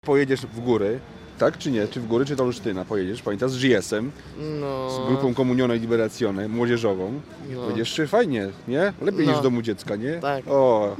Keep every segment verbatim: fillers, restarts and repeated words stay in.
Pojedziesz w góry, tak czy nie? Czy w góry, czy do Olsztyna pojedziesz? Pamiętasz, z G S em, No. z grupą Comunione Liberazione, młodzieżową. No. Pojedziesz czy fajnie, nie? Lepiej No. niż w domu dziecka, nie? Tak. O,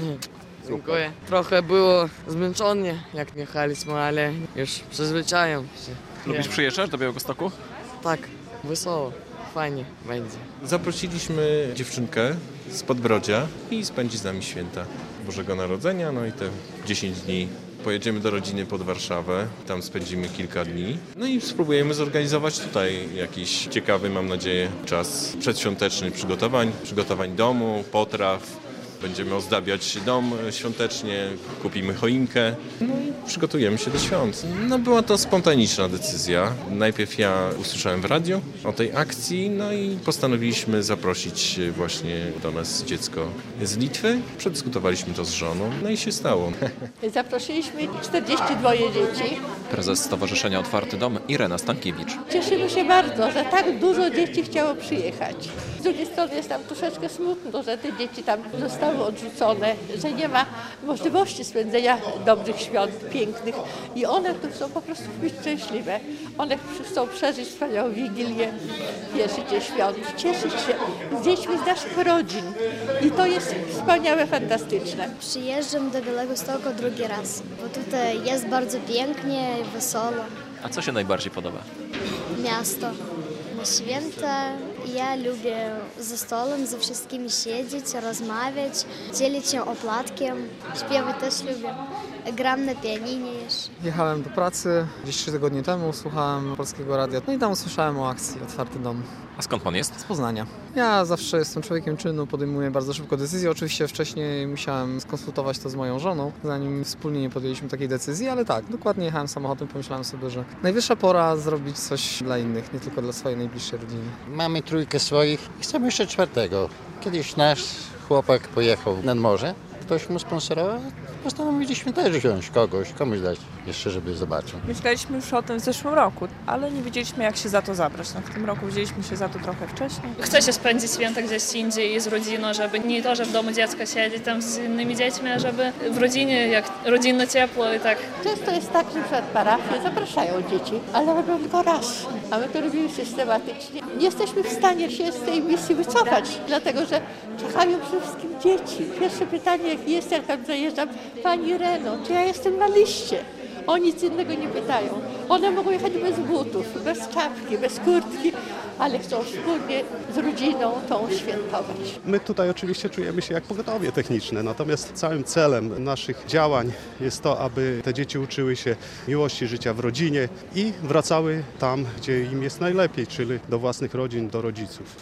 Dziękuję. Trochę było zmęczenie, jak jechaliśmy, ale już przyzwyczają się. Lubisz Nie. przyjeżdżać do Białegostoku? Tak, wesoło, fajnie będzie. Zaprosiliśmy dziewczynkę z Podbrodzia i spędzi z nami święta Bożego Narodzenia, no i te dziesięć dni. Pojedziemy do rodziny pod Warszawę, tam spędzimy kilka dni. No i spróbujemy zorganizować tutaj jakiś ciekawy, mam nadzieję, czas przedświąteczny przygotowań, przygotowań domu, potraw. Będziemy ozdabiać dom świątecznie, kupimy choinkę, no i przygotujemy się do świąt. No była to spontaniczna decyzja. Najpierw ja usłyszałem w radiu o tej akcji, no i postanowiliśmy zaprosić właśnie do nas dziecko z Litwy. Przedyskutowaliśmy to z żoną, no i się stało. Zaprosiliśmy czterdzieści dwa dzieci. Prezes Stowarzyszenia Otwarty Dom Irena Stankiewicz. Cieszymy się bardzo, że tak dużo dzieci chciało przyjechać. Z drugiej strony jest nam troszeczkę smutno, że te dzieci tam zostały odrzucone, że nie ma możliwości spędzenia dobrych świąt, pięknych i one tu chcą po prostu być szczęśliwe. One chcą przeżyć wspaniałą Wigilię, pierwszy dzień świąt, cieszyć się z dziećmi z naszych rodzin i to jest wspaniałe, fantastyczne. Przyjeżdżam do Białegostoku drugi raz, bo tutaj jest bardzo pięknie i wesoło. A co się najbardziej podoba? Miasto. Na święta ja lubię za stołem ze wszystkimi siedzieć, rozmawiać, dzielić się opłatkiem, śpiewać też lubię. Gram na pianinie jeszcze. Jechałem do pracy gdzieś trzy tygodnie temu, słuchałem Polskiego Radia, no i tam usłyszałem o akcji Otwarty Dom A skąd pan jest? z Poznania. Ja zawsze jestem człowiekiem czynu, podejmuję bardzo szybko decyzje. Oczywiście wcześniej musiałem skonsultować to z moją żoną, zanim wspólnie nie podjęliśmy takiej decyzji, ale tak, dokładnie jechałem samochodem, pomyślałem sobie, że najwyższa pora zrobić coś dla innych, nie tylko dla swojej najbliższej rodziny. Mamy trójkę swoich i chcemy jeszcze czwartego. Kiedyś nasz chłopak pojechał nad morze, ktoś mu sponsorował, postanowiliśmy też wziąć kogoś, komuś dać jeszcze, żeby zobaczył. Myśleliśmy już o tym w zeszłym roku, ale nie wiedzieliśmy, jak się za to zabrać. No, w tym roku wzięliśmy się za to trochę wcześniej. Chce się spędzić święta gdzieś indziej z rodziną, żeby nie to, że w domu dziecko siedzi tam z innymi dziećmi, a żeby w rodzinie, jak rodzinne ciepło i tak. Często jest tak, że na przykład parafie zapraszają dzieci, ale robią tylko raz, a my to robimy systematycznie. Nie jesteśmy w stanie się z tej misji wycofać, dlatego że czekają przede wszystkim dzieci. Pierwsze pytanie, jak jest, jak tam zajeżdżam, pani Reno, czy ja jestem na liście? O nic innego nie pytają. One mogą jechać bez butów, bez czapki, bez kurtki, ale chcą wspólnie z rodziną tą świętować. My tutaj oczywiście czujemy się jak pogotowie techniczne, natomiast całym celem naszych działań jest to, aby te dzieci uczyły się miłości życia w rodzinie i wracały tam, gdzie im jest najlepiej, czyli do własnych rodzin, do rodziców.